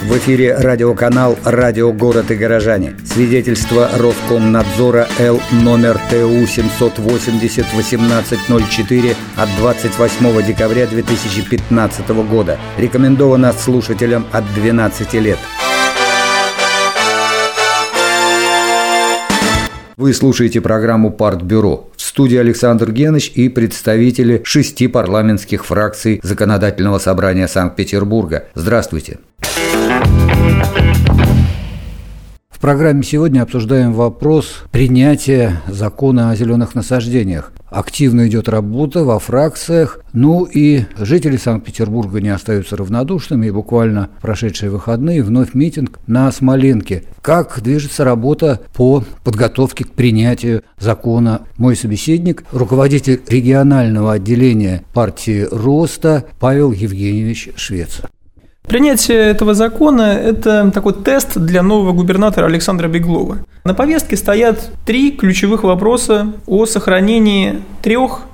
В эфире радиоканал «Радио Город и горожане». Свидетельство Роскомнадзора Л номер ТУ 780-1804 от 28 декабря 2015 года. Рекомендовано слушателям от 12 лет. Вы слушаете программу «Партбюро». В студии Александр Геныч и представители 6 парламентских фракций Законодательного собрания Санкт-Петербурга. Здравствуйте. В программе сегодня обсуждаем вопрос принятия закона о зеленых насаждениях. Активно идет работа во фракциях, и жители Санкт-Петербурга не остаются равнодушными, и буквально в прошедшие выходные вновь митинг на Смоленке. Как движется работа по подготовке к принятию закона? Мой собеседник, руководитель регионального отделения партии «Роста» Павел Евгеньевич Швец. Принятие этого закона – это такой тест для нового губернатора Александра Беглова. На повестке стоят 3 ключевых вопроса о сохранении 3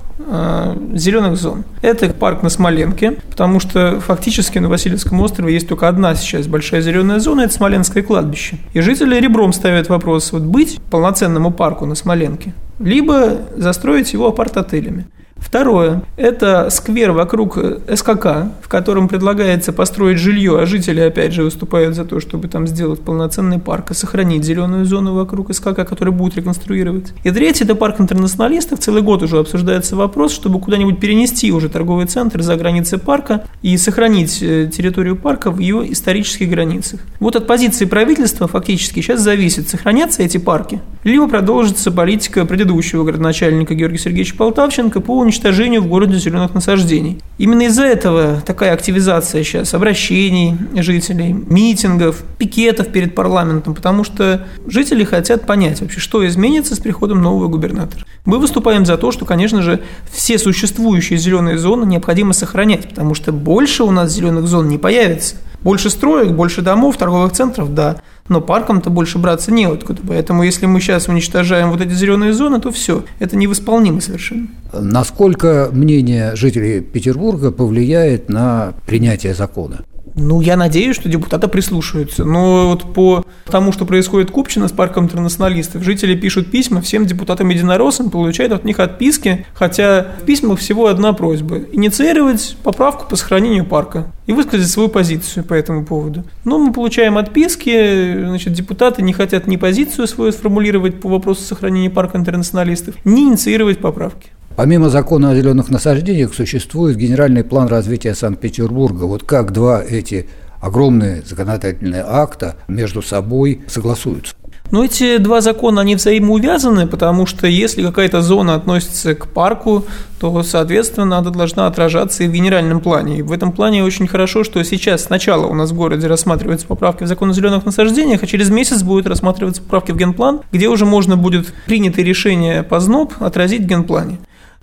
зеленых зон. Это парк на Смоленке, потому что фактически на Васильевском острове есть только одна сейчас большая зеленая зона – это Смоленское кладбище. И жители ребром ставят вопрос: быть полноценному парку на Смоленке, либо застроить его апарт-отелями. Второе – это сквер вокруг СКК, в котором предлагается построить жилье, а жители, опять же, выступают за то, чтобы там сделать полноценный парк и сохранить зеленую зону вокруг СКК, который будут реконструировать. И третье – это парк интернационалистов. Целый год уже обсуждается вопрос, чтобы куда-нибудь перенести уже торговый центр за границы парка и сохранить территорию парка в ее исторических границах. Вот от позиции правительства фактически сейчас зависит, сохранятся эти парки, либо продолжится политика предыдущего градоначальника Георгия Сергеевича Полтавченко по уничтожению в городе зеленых насаждений. Именно из-за этого такая активизация сейчас обращений жителей, митингов, пикетов перед парламентом, потому что жители хотят понять вообще, что изменится с приходом нового губернатора. Мы выступаем за то, что, конечно же, все существующие зеленые зоны необходимо сохранять, потому что больше у нас зеленых зон не появится. Больше строек, больше домов, торговых центров, да, но парком-то больше браться неоткуда. Поэтому если мы сейчас уничтожаем вот эти зеленые зоны, то все, это невосполнимо совершенно. Насколько мнение жителей Петербурга повлияет на принятие закона? Я надеюсь, что депутаты прислушаются. Но вот по тому, что происходит в Купчино с парком интернационалистов, жители пишут письма всем депутатам-единороссам, получают от них отписки, хотя в письмах всего одна просьба – инициировать поправку по сохранению парка и высказать свою позицию по этому поводу. Но мы получаем отписки, депутаты не хотят ни позицию свою сформулировать по вопросу сохранения парка интернационалистов, ни инициировать поправки. Помимо закона о зеленых насаждениях существует генеральный план развития Санкт-Петербурга. Вот как два эти огромные законодательные акта между собой согласуются? Эти 2 закона, они взаимоувязаны, потому что если какая-то зона относится к парку, то, соответственно, она должна отражаться и в генеральном плане. И в этом плане очень хорошо, что сейчас сначала у нас в городе рассматриваются поправки в закон о зеленых насаждениях, а через месяц будут рассматриваться поправки в генплан, где уже можно будет принятые решения по ЗНОП отразить в генплане.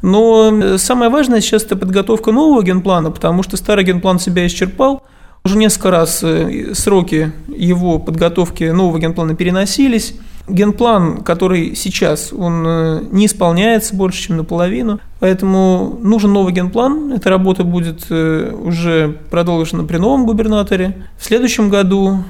Но самое важное сейчас – это подготовка нового генплана, потому что старый генплан себя исчерпал. Уже несколько раз сроки его подготовки нового генплана переносились. Генплан, который сейчас, он не исполняется больше, чем наполовину, поэтому нужен новый генплан. Эта работа будет уже продолжена при новом губернаторе в следующем году.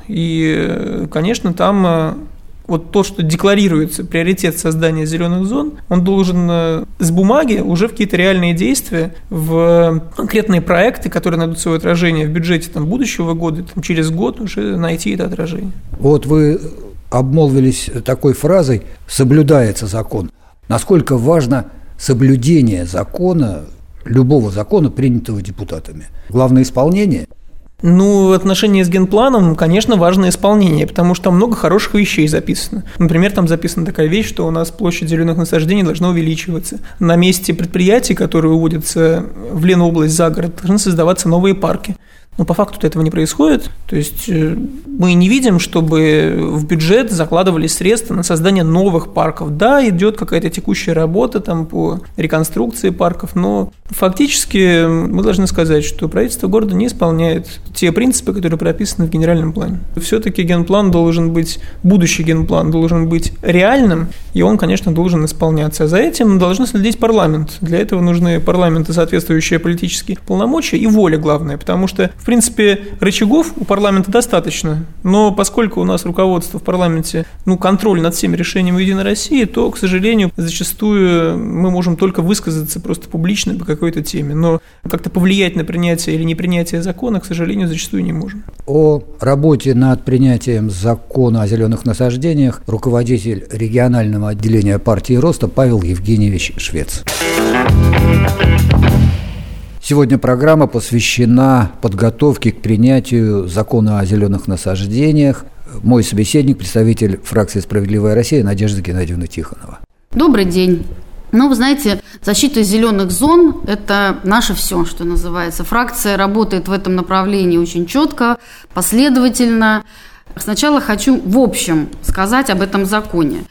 И, конечно, там вот то, что декларируется приоритет создания зеленых зон, он должен с бумаги уже в какие-то реальные действия, в конкретные проекты, которые найдут свое отражение в бюджете будущего года, через год уже найти это отражение. Вот вы обмолвились такой фразой «соблюдается закон». Насколько важно соблюдение закона, любого закона, принятого депутатами? Главное исполнение? В отношении с генпланом, конечно, важно исполнение, потому что там много хороших вещей записано. Например, там записана такая вещь, что у нас площадь зеленых насаждений должна увеличиваться. На месте предприятий, которые уводятся в Ленобласть за город, должны создаваться новые парки. Но по факту этого не происходит. То есть мы не видим, чтобы в бюджет закладывались средства на создание новых парков. Да, идет какая-то текущая работа по реконструкции парков, но фактически мы должны сказать, что правительство города не исполняет те принципы, которые прописаны в генеральном плане. Все-таки генплан должен быть, будущий генплан должен быть реальным, и он, конечно, должен исполняться. А за этим должен следить парламент. Для этого нужны парламенту соответствующие политические полномочия и воля, главное, потому что В принципе, рычагов у парламента достаточно, но поскольку у нас руководство в парламенте, контроль над всеми решениями «Единой России», то, к сожалению, зачастую мы можем только высказаться просто публично по какой-то теме, но как-то повлиять на принятие или непринятие закона, к сожалению, зачастую не можем. О работе над принятием закона о зеленых насаждениях руководитель регионального отделения партии Роста Павел Евгеньевич Швец. Сегодня программа посвящена подготовке к принятию закона о зеленых насаждениях. Мой собеседник, представитель фракции «Справедливая Россия» Надежда Геннадьевна Тихонова. Добрый день. Вы знаете, защита зеленых зон – это наше все, что называется. Фракция работает в этом направлении очень четко, последовательно. Сначала хочу в общем сказать об этом законе.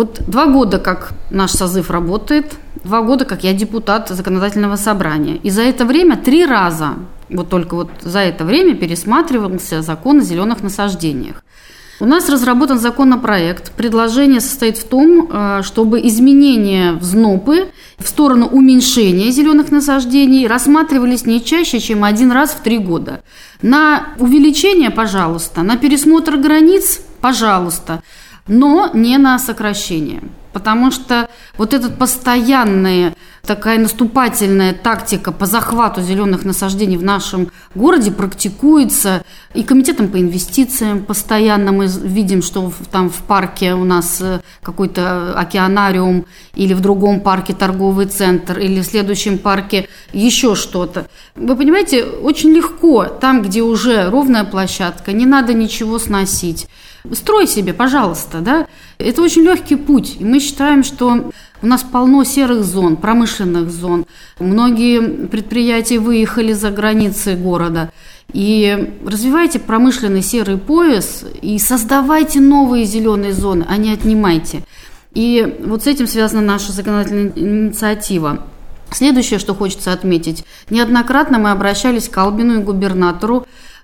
2 года, как наш созыв работает, 2 года, как я депутат законодательного собрания. И за это время 3 раза, только за это время пересматривался закон о зеленых насаждениях. У нас разработан законопроект. Предложение состоит в том, чтобы изменения в ЗНОПы в сторону уменьшения зеленых насаждений рассматривались не чаще, чем 1 раз в 3 года. На увеличение, пожалуйста, на пересмотр границ, пожалуйста, но не на сокращение. Потому что эта постоянная такая наступательная тактика по захвату зеленых насаждений в нашем городе практикуется и комитетом по инвестициям постоянно. Мы видим, что там в парке у нас какой-то океанариум, или в другом парке торговый центр, или в следующем парке еще что-то. Вы понимаете, очень легко, там, где уже ровная площадка, не надо ничего сносить. Строй себе, пожалуйста, да? Это очень легкий путь. И мы считаем, что у нас полно серых зон, промышленных зон. Многие предприятия выехали за границы города. И развивайте промышленный серый пояс и создавайте новые зеленые зоны, а не отнимайте. И с этим связана наша законодательная инициатива. Следующее, что хочется отметить. Неоднократно мы обращались к Албину и губернатору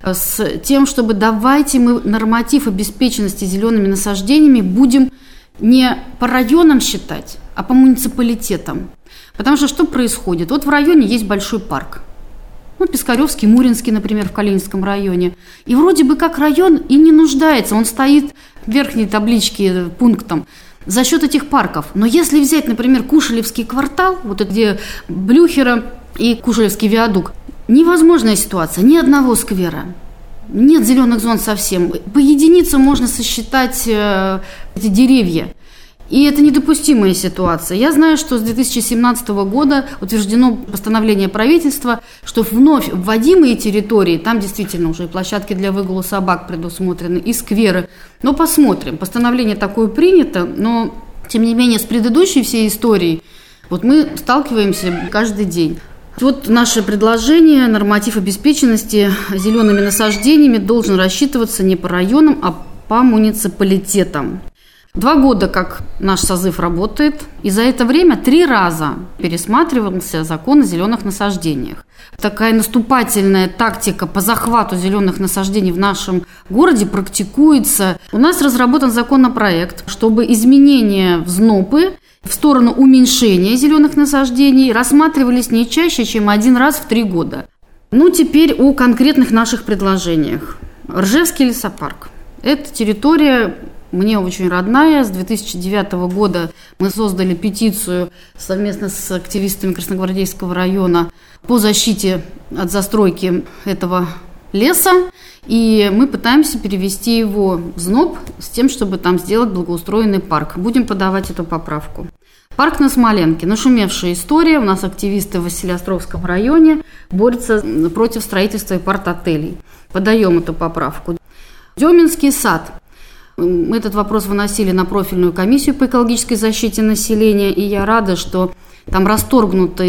с тем, чтобы давайте мы норматив обеспеченности зелеными насаждениями будем не по районам считать, а по муниципалитетам. Потому что происходит? В районе есть большой парк. Пискаревский, Муринский, например, в Калининском районе. И вроде бы как район и не нуждается, он стоит в верхней табличке пунктом за счет этих парков. Но если взять, например, Кушелевский квартал, где Блюхера и Кушелевский виадук, невозможная ситуация, ни одного сквера, нет зеленых зон совсем. По единицам можно сосчитать эти деревья. И это недопустимая ситуация. Я знаю, что с 2017 года утверждено постановление правительства, что вновь вводимые территории, там действительно уже и площадки для выгула собак предусмотрены, и скверы. Но посмотрим. Постановление такое принято, но тем не менее с предыдущей всей историей мы сталкиваемся каждый день. Наше предложение, норматив обеспеченности зелеными насаждениями должен рассчитываться не по районам, а по муниципалитетам. 2 года, как наш созыв работает, и за это время 3 раза пересматривался закон о зеленых насаждениях. Такая наступательная тактика по захвату зеленых насаждений в нашем городе практикуется. У нас разработан законопроект, чтобы изменения в ЗНОПы в сторону уменьшения зеленых насаждений рассматривались не чаще, чем 1 раз в 3 года. Теперь о конкретных наших предложениях. Ржевский лесопарк. Это территория мне очень родная. С 2009 года мы создали петицию совместно с активистами Красногвардейского района по защите от застройки этого леса. И мы пытаемся перевести его в ЗНОП с тем, чтобы там сделать благоустроенный парк. Будем подавать эту поправку. Парк на Смоленке. Нашумевшая история. У нас активисты в Василеостровском районе борются против строительства иппорт-отелей. Подаем эту поправку. Деминский сад. Мы этот вопрос выносили на профильную комиссию по экологической защите населения, и я рада, что там расторгнуто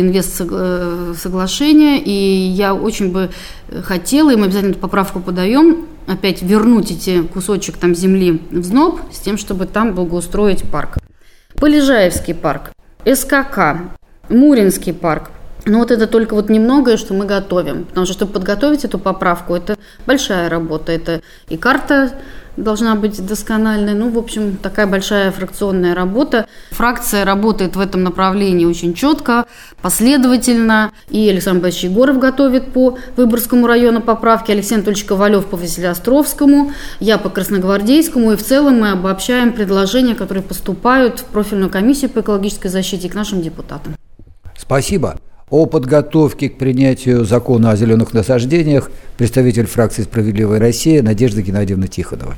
инвестсоглашение, и я очень бы хотела, и мы обязательно эту поправку подаем, опять вернуть эти кусочек там земли в ЗНОП с тем, чтобы там благоустроить парк. Полежаевский парк, СКК, Муринский парк. Это только немногое, что мы готовим, потому что, чтобы подготовить эту поправку, это большая работа, это и карта должна быть доскональной. В общем, такая большая фракционная работа. Фракция работает в этом направлении очень четко, последовательно. И Александр Борисович Егоров готовит по Выборгскому району поправки, Алексей Анатольевич Ковалев по Василеостровскому, я по Красногвардейскому. И в целом мы обобщаем предложения, которые поступают в профильную комиссию по экологической защите и к нашим депутатам. Спасибо. О подготовке к принятию закона о зеленых насаждениях представитель фракции «Справедливая Россия» Надежда Геннадьевна Тихонова.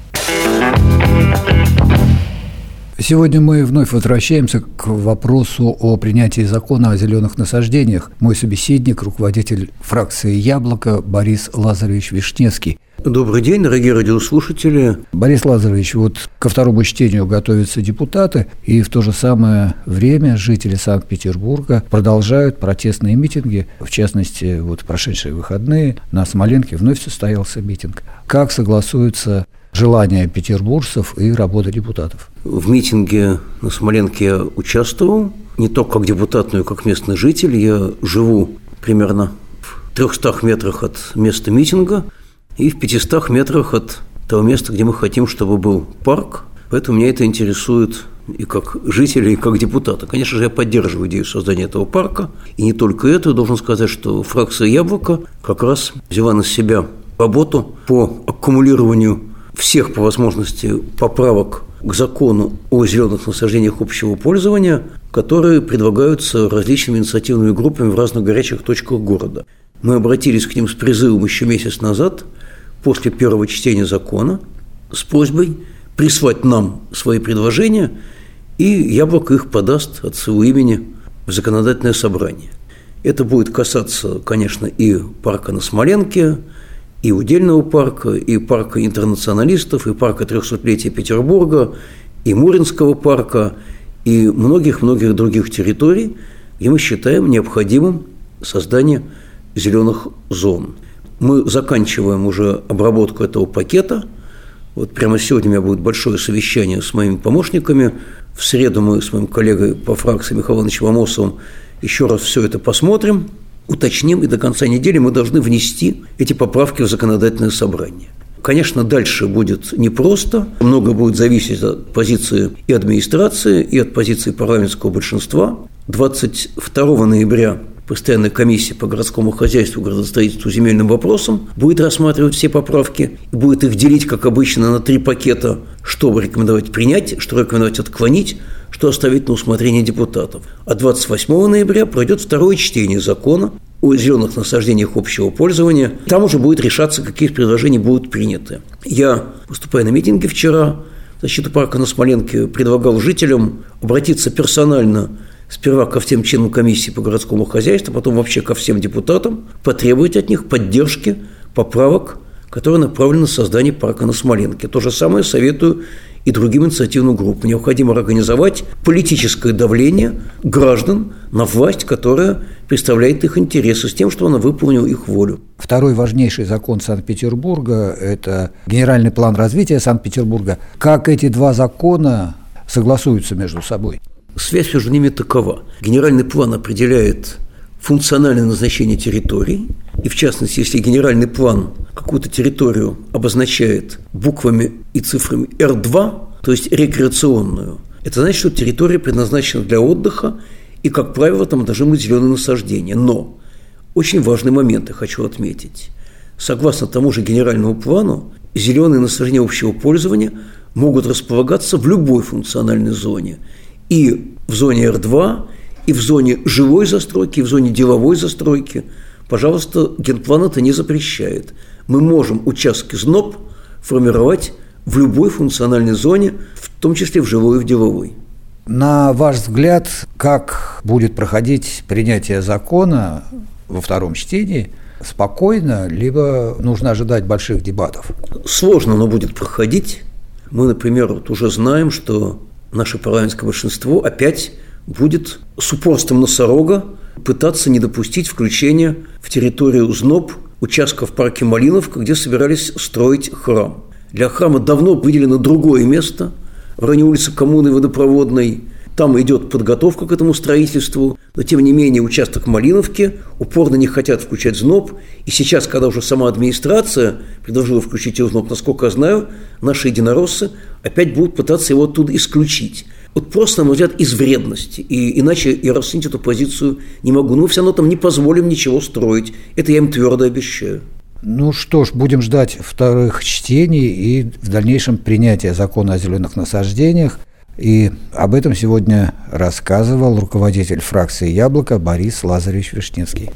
Сегодня мы вновь возвращаемся к вопросу о принятии закона о зеленых насаждениях. Мой собеседник, руководитель фракции «Яблоко» Борис Лазаревич Вишневский. Добрый день, дорогие радиослушатели. Борис Лазаревич, ко второму чтению готовятся депутаты, и в то же самое время жители Санкт-Петербурга продолжают протестные митинги. В частности, в прошедшие выходные на Смоленке вновь состоялся митинг. Как согласуются желания петербуржцев и работа депутатов? В митинге на Смоленке я участвовал, не только как депутат, но и как местный житель. Я живу примерно в 300 метрах от места митинга и в 500 метрах от того места, где мы хотим, чтобы был парк. Поэтому меня это интересует и как жителя, и как депутата. Конечно же, я поддерживаю идею создания этого парка. И не только это. Должен сказать, что фракция «Яблоко» как раз взяла на себя работу по аккумулированию всех, по возможности, поправок к закону о зеленых насаждениях общего пользования, которые предлагаются различными инициативными группами в разных горячих точках города. Мы обратились к ним с призывом еще месяц назад, после первого чтения закона, с просьбой прислать нам свои предложения, и «Яблоко» их подаст от своего имени в законодательное собрание. Это будет касаться, конечно, и парка на Смоленке, и удельного парка, и парка интернационалистов, и парка 300-летия Петербурга, и Муринского парка, и многих-многих других территорий, где мы считаем необходимым создание зеленых зон. Мы заканчиваем уже обработку этого пакета. Прямо сегодня у меня будет большое совещание с моими помощниками. В среду мы с моим коллегой по фракции Михаилом Ивановичем Амосовым еще раз все это посмотрим, уточним, и до конца недели мы должны внести эти поправки в законодательное собрание. Конечно, дальше будет непросто, много будет зависеть от позиции и администрации, и от позиции парламентского большинства. 22 ноября Постоянная комиссия по городскому хозяйству, градостроительству, земельным вопросам будет рассматривать все поправки и будет их делить, как обычно, на 3 пакета, что рекомендовать принять, что рекомендовать отклонить, что оставить на усмотрение депутатов. А 28 ноября пройдет второе чтение закона о зеленых насаждениях общего пользования. Там уже будет решаться, какие предложения будут приняты. Я, выступая на митинге вчера в защиту парка на Смоленке, предлагал жителям обратиться персонально сперва ко всем членам комиссии по городскому хозяйству, потом вообще ко всем депутатам, потребовать от них поддержки поправок, которые направлены на создание парка на Смоленке. То же самое советую и другим инициативным группам. Необходимо организовать политическое давление граждан на власть, которая представляет их интересы, с тем, что она выполнила их волю. Второй важнейший закон Санкт-Петербурга – это генеральный план развития Санкт-Петербурга. Как эти два закона согласуются между собой? Связь между ними такова. Генеральный план определяет функциональное назначение территорий, и в частности, если генеральный план какую-то территорию обозначает буквами и цифрами R2, то есть рекреационную, это значит, что территория предназначена для отдыха, и, как правило, там должны быть зеленые насаждения. Но очень важный момент я хочу отметить. Согласно тому же генеральному плану, зеленые насаждения общего пользования могут располагаться в любой функциональной зоне. И в зоне R2, и в зоне жилой застройки, и в зоне деловой застройки. Пожалуйста, генплан это не запрещает. Мы можем участки ЗНОП формировать в любой функциональной зоне, в том числе в жилой и в деловой. На ваш взгляд, как будет проходить принятие закона во втором чтении? Спокойно, либо нужно ожидать больших дебатов? Сложно оно будет проходить. Мы, например, уже знаем, что наше парламентское большинство опять будет с упорством носорога пытаться не допустить включения в территорию ЗНОП участка в парке Малиновка, где собирались строить храм. Для храма давно выделено другое место в районе улицы Коммуны Водопроводной. Там идет подготовка к этому строительству, но тем не менее участок Малиновки упорно не хотят включать ЗНОП. И сейчас, когда уже сама администрация предложила включить его в ЗНОП, насколько я знаю, наши единороссы опять будут пытаться его оттуда исключить. Вот просто, на мой взгляд, из вредности. И иначе я расценить эту позицию не могу. Но мы все равно там не позволим ничего строить. Это я им твердо обещаю. Ну что ж, будем ждать вторых чтений и в дальнейшем принятия закона о зеленых насаждениях. И об этом сегодня рассказывал руководитель фракции «Яблоко» Борис Лазаревич Вишневский.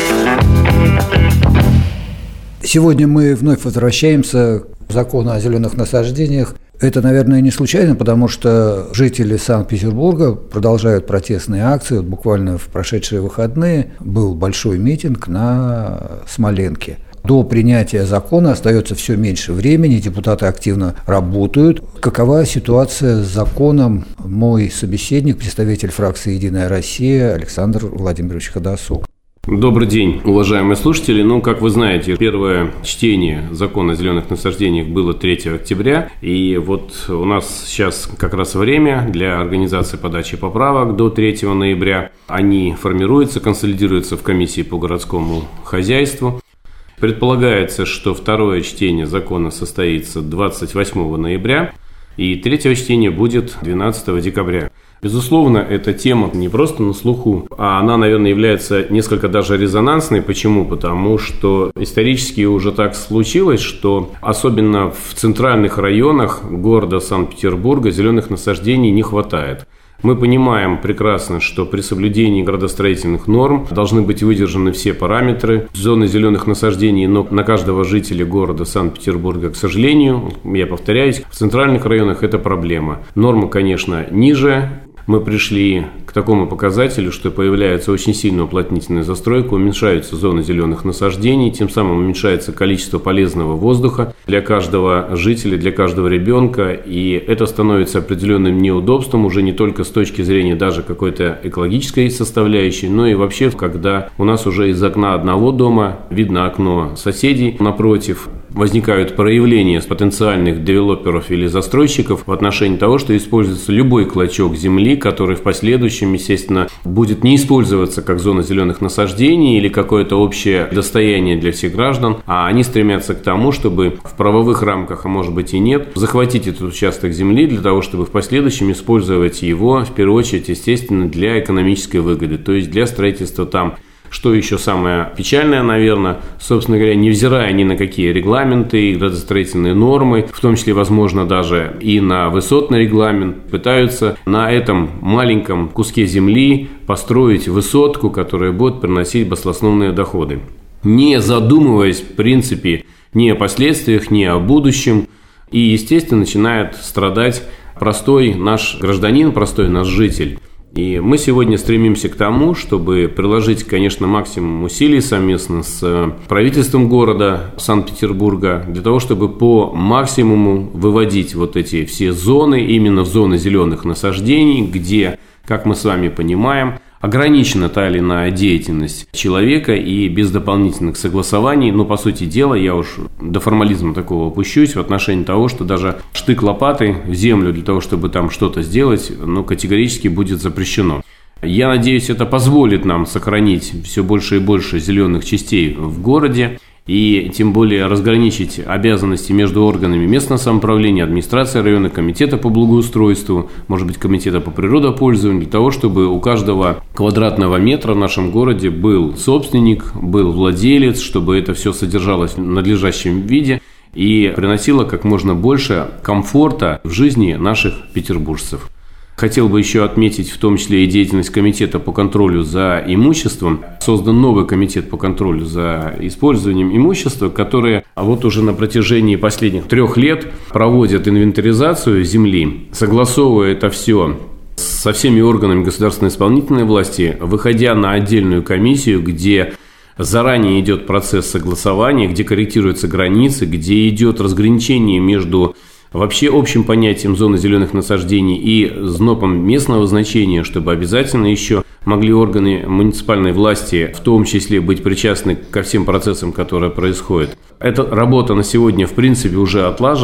Сегодня мы вновь возвращаемся к закону о зеленых насаждениях. Это, наверное, не случайно, потому что жители Санкт-Петербурга продолжают протестные акции. Вот буквально в прошедшие выходные был большой митинг на Смоленке. До принятия закона остается все меньше времени, депутаты активно работают. Какова ситуация с законом? Мой собеседник, представитель фракции «Единая Россия» Александр Владимирович Ходосок. Добрый день, уважаемые слушатели. Как вы знаете, первое чтение закона о зеленых насаждениях было 3 октября. И вот у нас сейчас как раз время для организации подачи поправок до 3 ноября. Они формируются, консолидируются в комиссии по городскому хозяйству. Предполагается, что второе чтение закона состоится 28 ноября, и третье чтение будет 12 декабря. Безусловно, эта тема не просто на слуху, а она, наверное, является несколько даже резонансной. Почему? Потому что исторически уже так случилось, что особенно в центральных районах города Санкт-Петербурга зеленых насаждений не хватает. Мы понимаем прекрасно, что при соблюдении градостроительных норм должны быть выдержаны все параметры зоны зеленых насаждений, но на каждого жителя города Санкт-Петербурга, к сожалению, я повторяюсь, в центральных районах это проблема. Нормы, конечно, ниже. Мы пришли к такому показателю, что появляется очень сильная уплотнительная застройка, уменьшаются зоны зеленых насаждений, тем самым уменьшается количество полезного воздуха для каждого жителя, для каждого ребенка, и это становится определенным неудобством уже не только с точки зрения даже какой-то экологической составляющей, но и вообще, когда у нас уже из окна одного дома видно окно соседей напротив, возникают проявления с потенциальных девелоперов или застройщиков в отношении того, что используется любой клочок земли, который в последующем, естественно, будет не использоваться как зона зеленых насаждений или какое-то общее достояние для всех граждан, а они стремятся к тому, чтобы в правовых рамках, а может быть и нет, захватить этот участок земли для того, чтобы в последующем использовать его, в первую очередь, естественно, для экономической выгоды, то есть для строительства там. Что еще самое печальное, наверное, собственно говоря, невзирая ни на какие регламенты и градостроительные нормы, в том числе, возможно, даже и на высотный регламент, пытаются на этом маленьком куске земли построить высотку, которая будет приносить баснословные доходы. Не задумываясь, в принципе, ни о последствиях, ни о будущем. И, естественно, начинает страдать простой наш гражданин, простой наш житель. И мы сегодня стремимся к тому, чтобы приложить, конечно, максимум усилий совместно с правительством города Санкт-Петербурга для того, чтобы по максимуму выводить вот эти все зоны, именно в зоны зеленых насаждений, где, как мы с вами понимаем, ограничена та или иная деятельность человека и без дополнительных согласований, по сути дела, я уж до формализма такого опущусь в отношении того, что даже штык лопатой в землю для того, чтобы там что-то сделать, категорически будет запрещено. Я надеюсь, это позволит нам сохранить все больше и больше зеленых частей в городе, и тем более разграничить обязанности между органами местного самоуправления, администрации района, комитета по благоустройству, может быть, комитета по природопользованию, для того, чтобы у каждого квадратного метра в нашем городе был собственник, был владелец, чтобы это все содержалось в надлежащем виде и приносило как можно больше комфорта в жизни наших петербуржцев. Хотел бы еще отметить в том числе и деятельность комитета по контролю за имуществом. Создан новый комитет по контролю за использованием имущества, который вот уже на протяжении последних 3 лет проводит инвентаризацию земли, согласовывая это все со всеми органами государственной исполнительной власти, выходя на отдельную комиссию, где заранее идет процесс согласования, где корректируются границы, где идет разграничение между вообще общим понятием зоны зеленых насаждений и ЗНОПом местного значения, чтобы обязательно еще могли органы муниципальной власти в том числе быть причастны ко всем процессам, которые происходят. Эта работа на сегодня в принципе уже отлажена.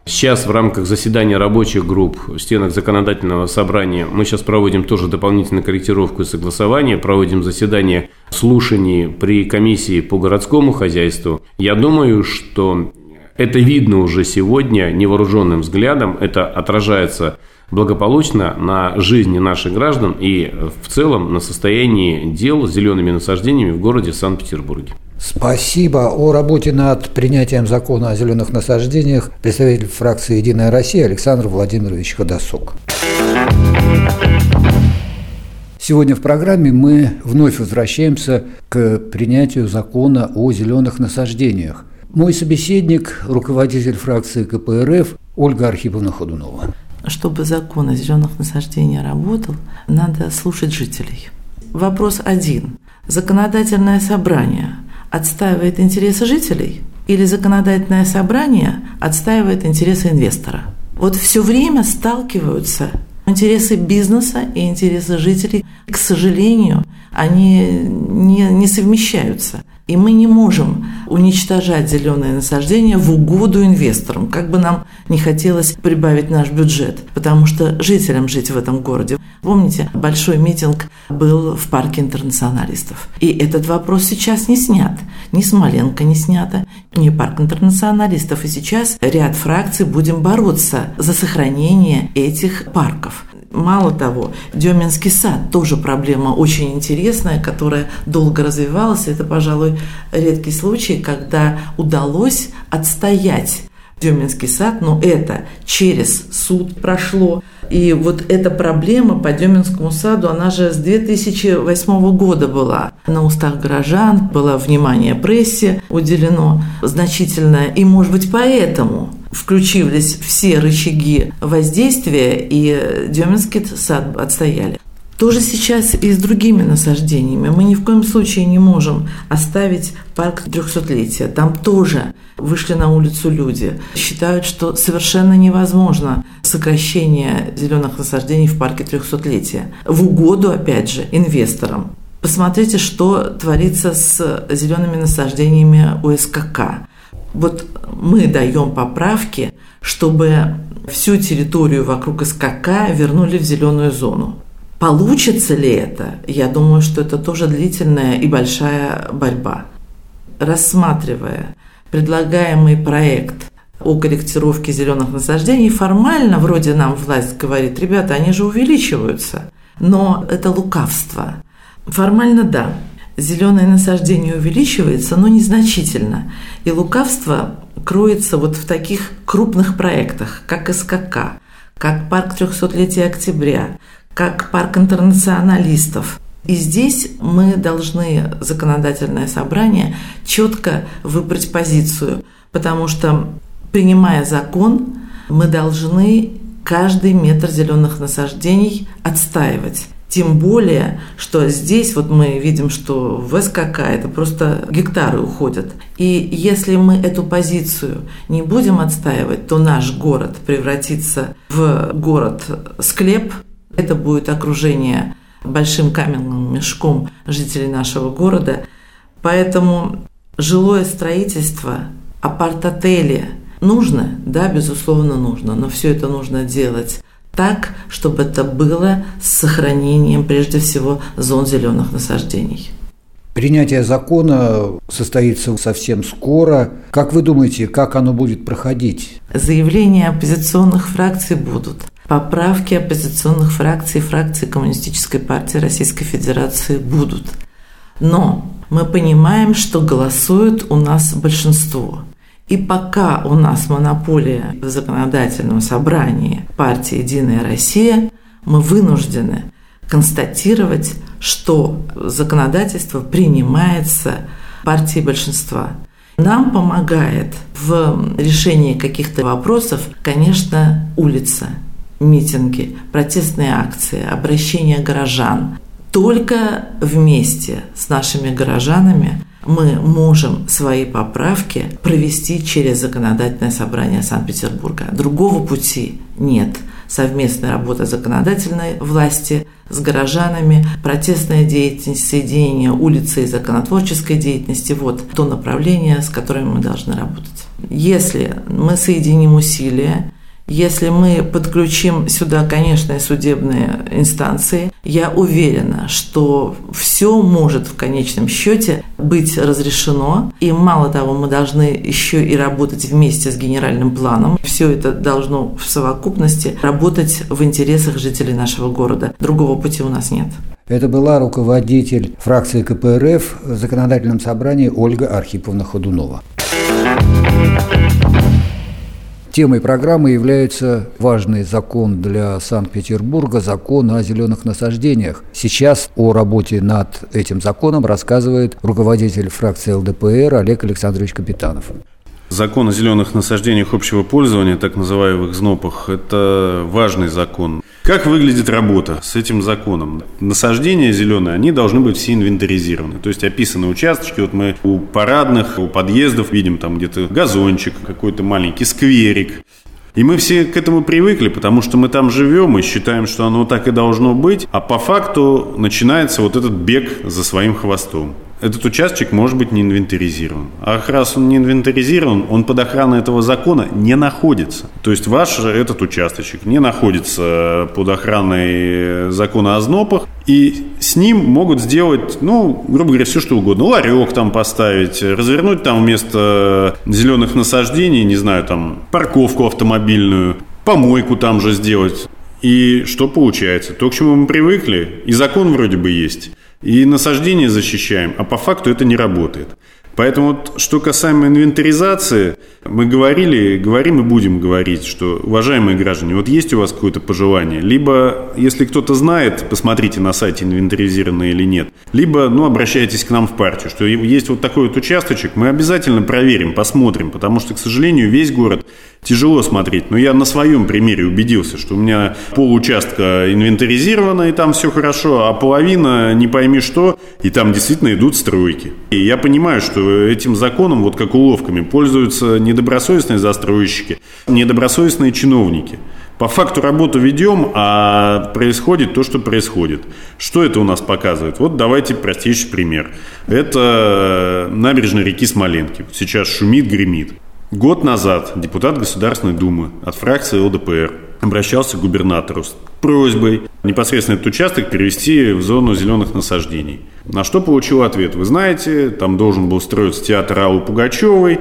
Сейчас в рамках заседания рабочих групп в стенах законодательного собрания мы сейчас проводим тоже дополнительную корректировку и согласование, проводим заседание слушаний при комиссии по городскому хозяйству. Я думаю, что это видно уже сегодня невооруженным взглядом, это отражается благополучно на жизни наших граждан и в целом на состоянии дел с зелеными насаждениями в городе Санкт-Петербурге. Спасибо. О работе над принятием закона о зеленых насаждениях представитель фракции «Единая Россия» Александр Владимирович Ходосок. Сегодня в программе мы вновь возвращаемся к принятию закона о зеленых насаждениях. Мой собеседник – руководитель фракции КПРФ Ольга Архиповна Ходунова. Чтобы закон о зеленых насаждениях работал, надо слушать жителей. Вопрос один. Законодательное собрание отстаивает интересы жителей или законодательное собрание отстаивает интересы инвестора? Вот все время сталкиваются интересы бизнеса и интересы жителей. К сожалению, они не совмещаются. И мы не можем уничтожать зеленые насаждения в угоду инвесторам, как бы нам не хотелось прибавить наш бюджет, потому что жителям жить в этом городе. Помните, большой митинг был в парке интернационалистов. И этот вопрос сейчас не снят. Ни Смоленка не снято, ни парк интернационалистов. И сейчас ряд фракций будем бороться за сохранение этих парков. Мало того, Деминский сад тоже проблема очень интересная, которая долго развивалась. Это, пожалуй, редкий случай, когда удалось отстоять Деминский сад, но это через суд прошло. И вот эта проблема по Деминскому саду, она же с 2008 года была на устах горожан, было внимание прессе уделено значительное. И, может быть, поэтому включились все рычаги воздействия, и Деминский сад отстояли. Тоже сейчас и с другими насаждениями. Мы ни в коем случае не можем оставить парк 300-летия. Там тоже вышли на улицу люди. Считают, что совершенно невозможно сокращение зеленых насаждений в парке 300-летия. В угоду, опять же, инвесторам. Посмотрите, что творится с зелеными насаждениями у СКК. Вот мы даем поправки, чтобы всю территорию вокруг СКК вернули в зеленую зону. Получится ли это? Я думаю, что это тоже длительная и большая борьба. Рассматривая предлагаемый проект о корректировке зеленых насаждений, формально вроде нам власть говорит: ребята, они же увеличиваются. Но это лукавство. Формально да, зеленое насаждение увеличивается, но незначительно. И лукавство кроется вот в таких крупных проектах, как СКК, как парк 300-летия октября, как парк интернационалистов. И здесь мы должны, законодательное собрание, четко выбрать позицию, потому что, принимая закон, мы должны каждый метр зеленых насаждений отстаивать. Тем более, что здесь вот мы видим, что в СКК это просто гектары уходят. И если мы эту позицию не будем отстаивать, то наш город превратится в город-склеп. Это будет окружение большим каменным мешком жителей нашего города. Поэтому жилое строительство, апарт-отели нужно? Да, безусловно, нужно. Но все это нужно делать так, чтобы это было с сохранением, прежде всего, зон зеленых насаждений. Принятие закона состоится совсем скоро. Как вы думаете, как оно будет проходить? Заявления оппозиционных фракций будут. Поправки оппозиционных фракций, фракции Коммунистической партии Российской Федерации будут. Но мы понимаем, что голосует у нас большинство. И пока у нас монополия в законодательном собрании партии «Единая Россия», мы вынуждены констатировать, что законодательство принимается партией большинства. Нам помогает в решении каких-то вопросов, конечно, улица, митинги, протестные акции, обращения горожан. Только вместе с нашими горожанами мы можем свои поправки провести через законодательное собрание Санкт-Петербурга. Другого пути нет. Совместная работа законодательной власти с горожанами, протестная деятельность, соединение улицы и законотворческой деятельности – вот то направление, с которым мы должны работать. Если мы соединим усилия, если мы подключим сюда, конечно, и судебные инстанции, я уверена, что все может в конечном счете быть разрешено. И мало того, мы должны еще и работать вместе с генеральным планом. Все это должно в совокупности работать в интересах жителей нашего города. Другого пути у нас нет. Это была руководитель фракции КПРФ в Законодательном собрании Ольга Архиповна Ходунова. Темой программы является важный закон для Санкт-Петербурга – закон о зеленых насаждениях. Сейчас о работе над этим законом рассказывает руководитель фракции ЛДПР Олег Александрович Капитанов. Закон о зеленых насаждениях общего пользования, так называемых ЗНОПах, это важный закон. Как выглядит работа с этим законом? Насаждения зеленые, они должны быть все инвентаризированы. То есть описаны участочки. Вот мы у парадных, у подъездов видим там где-то газончик, какой-то маленький скверик. И мы все к этому привыкли, потому что мы там живем и считаем, что оно так и должно быть. А по факту начинается вот этот бег за своим хвостом. Этот участок может быть не инвентаризирован. А раз он не инвентаризирован, он под охраной этого закона не находится. То есть ваш этот участочек не находится под охраной закона о ЗНОПах. И с ним могут сделать, грубо говоря, все что угодно. Ларек там поставить, развернуть там вместо зеленых насаждений, не знаю, там парковку автомобильную, помойку там же сделать. И что получается? То, к чему мы привыкли, и закон вроде бы есть, и насаждение защищаем, а по факту это не работает. Поэтому вот, что касаемо инвентаризации, мы говорим и будем говорить, что, уважаемые граждане, вот есть у вас какое-то пожелание, либо, если кто-то знает, посмотрите на сайте, инвентаризировано или нет, либо, обращайтесь к нам в партию, что есть вот такой вот участочек, мы обязательно проверим, посмотрим, потому что, к сожалению, весь город тяжело смотреть. Но я на своем примере убедился, что у меня получастка инвентаризировано, и там все хорошо, а половина не пойми что, и там действительно идут стройки. И я понимаю, что этим законом, вот как уловками, пользуются недобросовестные застройщики, недобросовестные чиновники. По факту работу ведем, а происходит то, что происходит. Что это у нас показывает? Вот давайте простейший пример. Это набережная реки Смоленки. Сейчас шумит, гремит. Год назад депутат Государственной Думы от фракции ЛДПР обращался к губернатору с просьбой непосредственно этот участок перевести в зону зеленых насаждений. На что получил ответ. Вы знаете, там должен был строиться театр Аллы Пугачевой.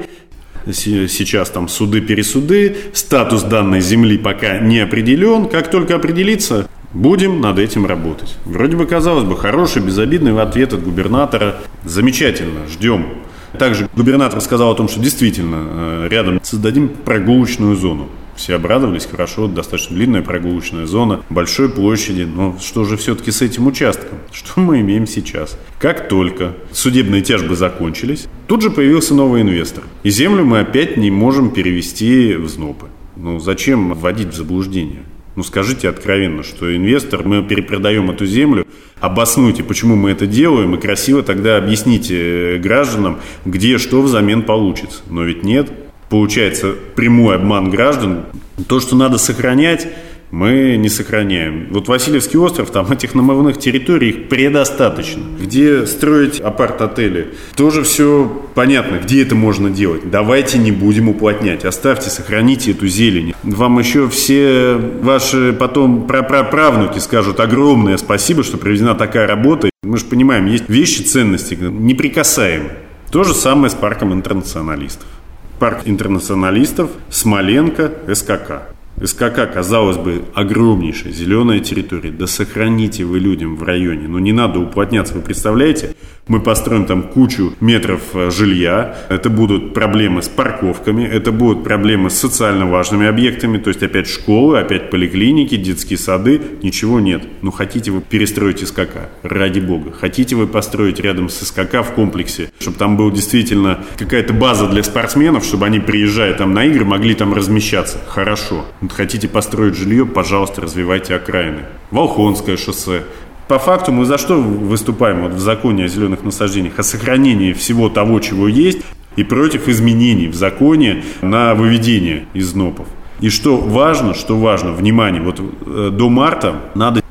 Сейчас там суды-пересуды. Статус данной земли пока не определен. Как только определится, будем над этим работать. Вроде бы, казалось бы, хороший, безобидный ответ от губернатора. Замечательно, ждем. Также губернатор сказал о том, что действительно рядом создадим прогулочную зону. Все обрадовались, хорошо, достаточно длинная прогулочная зона, большой площади. Но что же все-таки с этим участком? Что мы имеем сейчас? Как только судебные тяжбы закончились, тут же появился новый инвестор. И землю мы опять не можем перевести в ЗНОПы. Зачем вводить в заблуждение? Скажите откровенно, что инвестор, мы перепродаем эту землю, обоснуйте, почему мы это делаем, и красиво тогда объясните гражданам, где что взамен получится. Но ведь нет. Получается прямой обман граждан. То, что надо сохранять, мы не сохраняем. Вот Васильевский остров, там этих намывных территорий их предостаточно. Где строить апарт-отели, тоже все понятно, где это можно делать. Давайте не будем уплотнять, оставьте, сохраните эту зелень. Вам еще все ваши потом праправнуки скажут огромное спасибо, что проведена такая работа. Мы же понимаем, есть вещи, ценности неприкасаемые. То же самое с парком интернационалистов. Парк интернационалистов, Смоленка, СКК. СКК, казалось бы, огромнейшая зеленая территория. Да сохраните вы людям в районе. Не надо уплотняться. Вы представляете, мы построим там кучу метров жилья. Это будут проблемы с парковками. Это будут проблемы с социально важными объектами. То есть опять школы, опять поликлиники, детские сады. Ничего нет. Хотите вы перестроить СКК? Ради бога. Хотите вы построить рядом с СКК в комплексе, чтобы там была действительно какая-то база для спортсменов, чтобы они, приезжая там на игры, могли там размещаться? Хорошо. Хотите построить жилье, пожалуйста, развивайте окраины. Волхонское шоссе. По факту мы за что выступаем в законе о зеленых насаждениях? О сохранении всего того, чего есть, и против изменений в законе на выведение из ЗНОПов. И что важно, внимание, до марта надо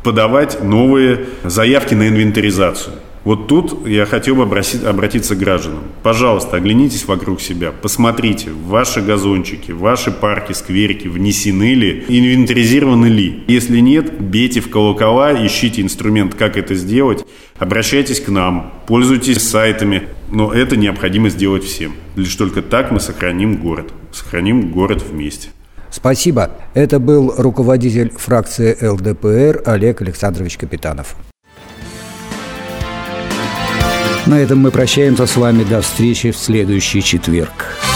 подавать новые заявки на инвентаризацию. Вот тут я хотел бы обратиться к гражданам. Пожалуйста, оглянитесь вокруг себя, посмотрите, ваши газончики, ваши парки, скверики внесены ли, инвентаризированы ли. Если нет, бейте в колокола, ищите инструмент, как это сделать, обращайтесь к нам, пользуйтесь сайтами, но это необходимо сделать всем. Лишь только так мы сохраним город вместе. Спасибо. Это был руководитель фракции ЛДПР Олег Александрович Капитанов. На этом мы прощаемся с вами. До встречи в следующий четверг.